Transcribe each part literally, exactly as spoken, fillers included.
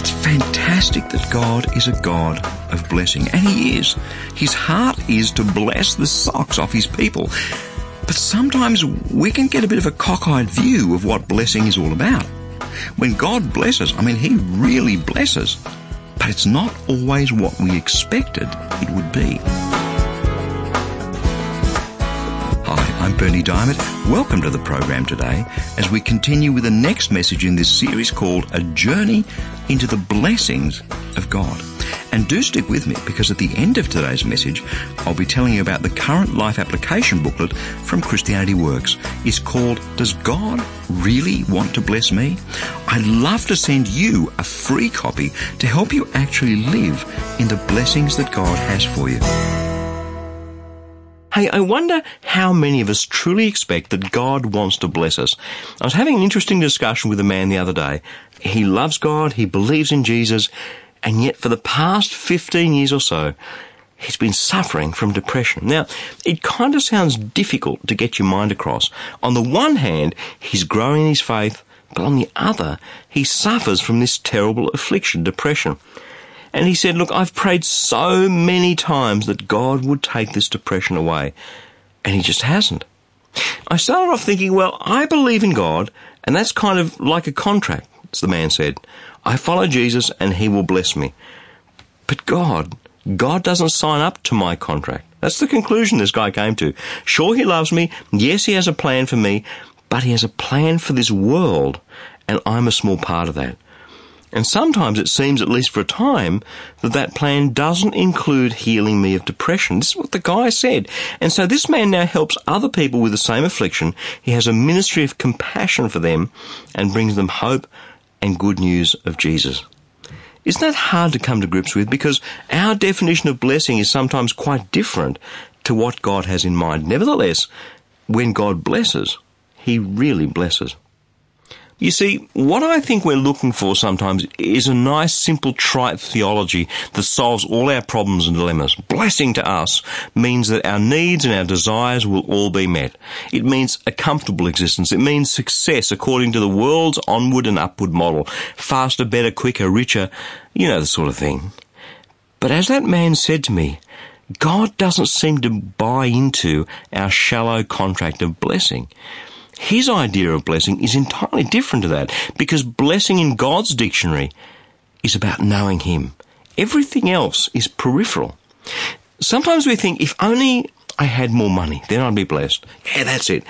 It's fantastic that God is a God of blessing, and He is. His heart is to bless the socks off His people. But sometimes we can get a bit of a cockeyed view of what blessing is all about. When God blesses, I mean, He really blesses, but it's not always what we expected it would be. Hi, I'm Bernie Diamond. Welcome to the program today as we continue with the next message in this series called A Journey into the Blessings of God. And do stick with me, because at the end of today's message, I'll be telling you about the current life application booklet from Christianity Works. It's called, Does God Really Want to Bless Me? I'd love to send you a free copy to help you actually live in the blessings that God has for you. Hey, I wonder how many of us truly expect that God wants to bless us. I was having an interesting discussion with a man the other day. He loves God, he believes in Jesus, and yet for the past fifteen years or so, he's been suffering from depression. Now, it kind of sounds difficult to get your mind across. On the one hand, he's growing in his faith, but on the other, he suffers from this terrible affliction, depression. And he said, look, I've prayed so many times that God would take this depression away, and He just hasn't. I started off thinking, well, I believe in God, and that's kind of like a contract, as the man said. I follow Jesus and He will bless me. But God, God doesn't sign up to my contract. That's the conclusion this guy came to. Sure, He loves me. Yes, He has a plan for me, but He has a plan for this world, and I'm a small part of that. And sometimes it seems, at least for a time, that that plan doesn't include healing me of depression. This is what the guy said. And so this man now helps other people with the same affliction. He has a ministry of compassion for them and brings them hope and good news of Jesus. Isn't that hard to come to grips with? Because our definition of blessing is sometimes quite different to what God has in mind. Nevertheless, when God blesses, He really blesses. You see, what I think we're looking for sometimes is a nice, simple, trite theology that solves all our problems and dilemmas. Blessing to us means that our needs and our desires will all be met. It means a comfortable existence. It means success according to the world's onward and upward model. Faster, better, quicker, richer, you know, the sort of thing. But as that man said to me, God doesn't seem to buy into our shallow contract of blessing. His idea of blessing is entirely different to that, because blessing in God's dictionary is about knowing Him. Everything else is peripheral. Sometimes we think, if only I had more money, then I'd be blessed. Yeah, that's it.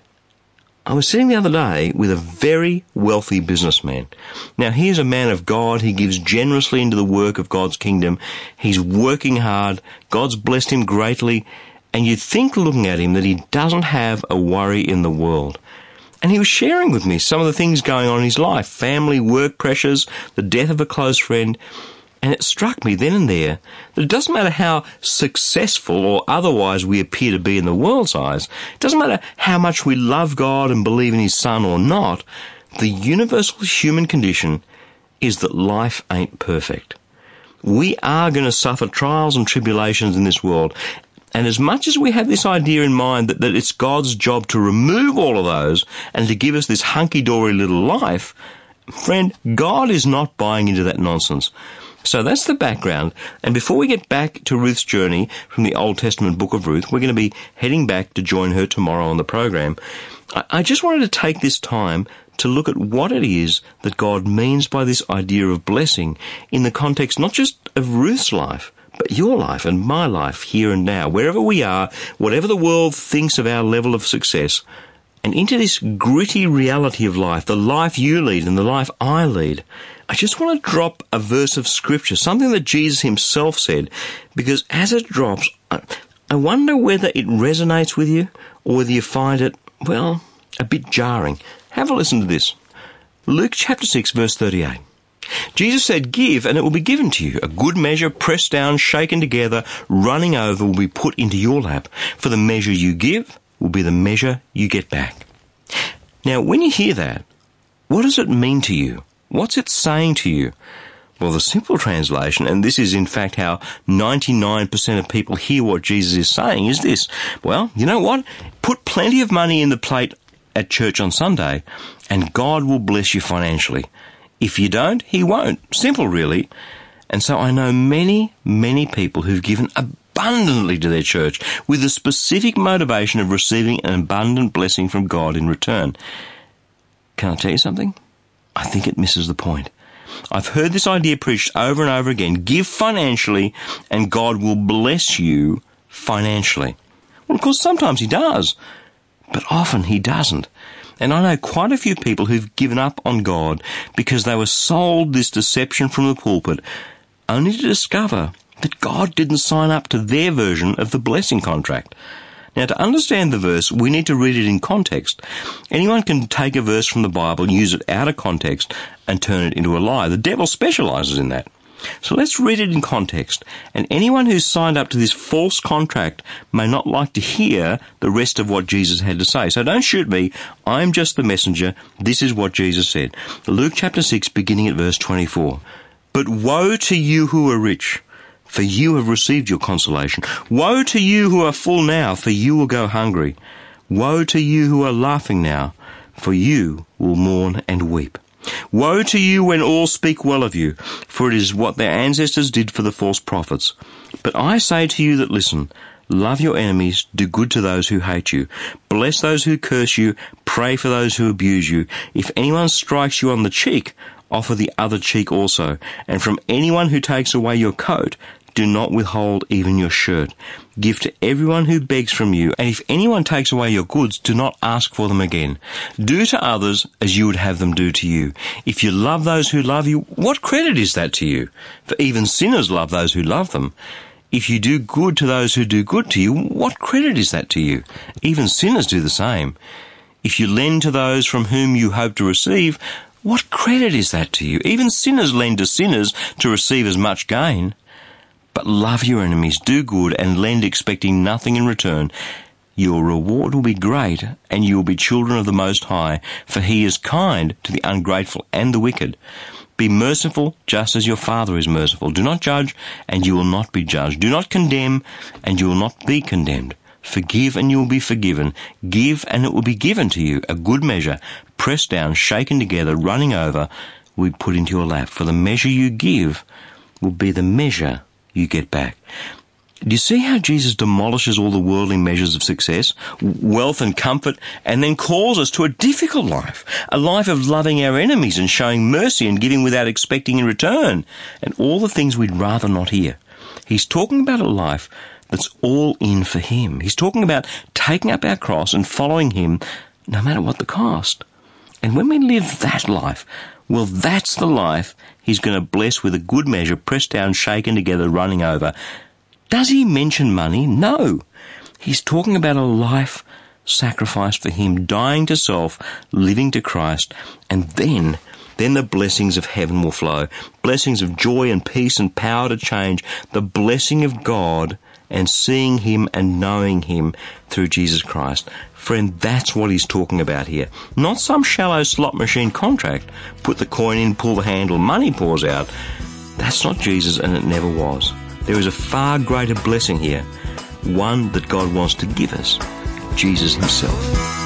I was sitting the other day with a very wealthy businessman. Now, he is a man of God. He gives generously into the work of God's kingdom. He's working hard. God's blessed him greatly. And you'd think, looking at him, that he doesn't have a worry in the world. And he was sharing with me some of the things going on in his life, family, work pressures, the death of a close friend. And it struck me then and there that it doesn't matter how successful or otherwise we appear to be in the world's eyes. It doesn't matter how much we love God and believe in His Son or not. The universal human condition is that life ain't perfect. We are going to suffer trials and tribulations in this world. And as much as we have this idea in mind that, that it's God's job to remove all of those and to give us this hunky-dory little life, friend, God is not buying into that nonsense. So that's the background. And before we get back to Ruth's journey from the Old Testament book of Ruth, we're going to be heading back to join her tomorrow on the program. I, I just wanted to take this time to look at what it is that God means by this idea of blessing in the context not just of Ruth's life, but your life and my life here and now, wherever we are, whatever the world thinks of our level of success, and into this gritty reality of life, the life you lead and the life I lead. I just want to drop a verse of Scripture, something that Jesus Himself said, because as it drops, I wonder whether it resonates with you or whether you find it, well, a bit jarring. Have a listen to this. Luke chapter six, verse thirty-eight. Jesus said, "Give, and it will be given to you. A good measure, pressed down, shaken together, running over, will be put into your lap. For the measure you give will be the measure you get back." Now, when you hear that, what does it mean to you? What's it saying to you? Well, the simple translation, and this is in fact how ninety-nine percent of people hear what Jesus is saying, is this. Well, you know what? Put plenty of money in the plate at church on Sunday, and God will bless you financially. If you don't, he won't. Simple, really. And so I know many, many people who've given abundantly to their church with the specific motivation of receiving an abundant blessing from God in return. Can I tell you something? I think it misses the point. I've heard this idea preached over and over again. Give financially and God will bless you financially. Well, of course, sometimes he does, but often he doesn't. And I know quite a few people who've given up on God because they were sold this deception from the pulpit, only to discover that God didn't sign up to their version of the blessing contract. Now, to understand the verse, we need to read it in context. Anyone can take a verse from the Bible, use it out of context, and turn it into a lie. The devil specializes in that. So let's read it in context. And anyone who's signed up to this false contract may not like to hear the rest of what Jesus had to say. So don't shoot me. I'm just the messenger. This is what Jesus said. Luke chapter six, beginning at verse twenty-four. But woe to you who are rich, for you have received your consolation. Woe to you who are full now, for you will go hungry. Woe to you who are laughing now, for you will mourn and weep. Woe to you when all speak well of you, for it is what their ancestors did for the false prophets. But I say to you that listen, love your enemies, do good to those who hate you, bless those who curse you, pray for those who abuse you. If anyone strikes you on the cheek, offer the other cheek also. And from anyone who takes away your coat, do not withhold even your shirt. Give to everyone who begs from you, and if anyone takes away your goods, do not ask for them again. Do to others as you would have them do to you. If you love those who love you, what credit is that to you? For even sinners love those who love them. If you do good to those who do good to you, what credit is that to you? Even sinners do the same. If you lend to those from whom you hope to receive, what credit is that to you? Even sinners lend to sinners to receive as much gain. But love your enemies, do good, and lend expecting nothing in return. Your reward will be great, and you will be children of the Most High, for he is kind to the ungrateful and the wicked. Be merciful, just as your Father is merciful. Do not judge, and you will not be judged. Do not condemn, and you will not be condemned. Forgive, and you will be forgiven. Give, and it will be given to you. A good measure, pressed down, shaken together, running over, will be put into your lap. For the measure you give will be the measure you get back. Do you see how Jesus demolishes all the worldly measures of success, wealth and comfort, and then calls us to a difficult life, a life of loving our enemies and showing mercy and giving without expecting in return, and all the things we'd rather not hear? He's talking about a life that's all in for him. He's talking about taking up our cross and following him no matter what the cost. And when we live that life, well, that's the life he's going to bless with a good measure, pressed down, shaken together, running over. Does he mention money? No. He's talking about a life sacrificed for him, dying to self, living to Christ, and then, then the blessings of heaven will flow. Blessings of joy and peace and power to change. The blessing of God and seeing him and knowing him through Jesus Christ. Friend, that's what he's talking about here. Not some shallow slot machine contract. Put the coin in, pull the handle, money pours out. That's not Jesus, and it never was. There is a far greater blessing here, one that God wants to give us, Jesus himself.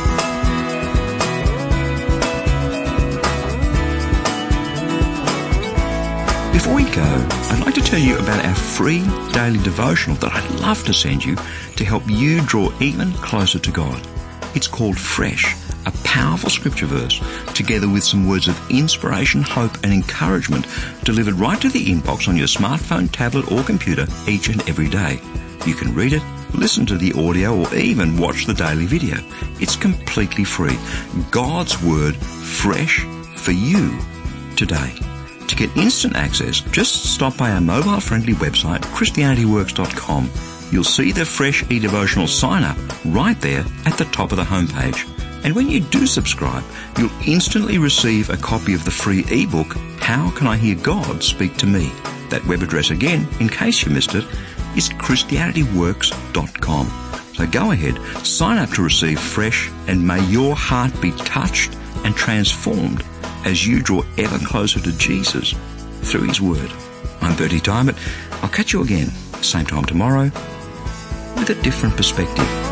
Before we go, I'd like to tell you about our free daily devotional that I'd love to send you to help you draw even closer to God. It's called Fresh, a powerful scripture verse, together with some words of inspiration, hope and encouragement delivered right to the inbox on your smartphone, tablet or computer each and every day. You can read it, listen to the audio or even watch the daily video. It's completely free. God's Word, fresh for you today. To get instant access, just stop by our mobile-friendly website, Christianity Works dot com. You'll see the Fresh eDevotional sign-up right there at the top of the homepage. And when you do subscribe, you'll instantly receive a copy of the free ebook, How Can I Hear God Speak to Me? That web address again, in case you missed it, is Christianity Works dot com. So go ahead, sign up to receive Fresh, and may your heart be touched and transformed as you draw ever closer to Jesus through his Word. I'm Bertie Diamond. I'll catch you again, same time tomorrow, with a different perspective.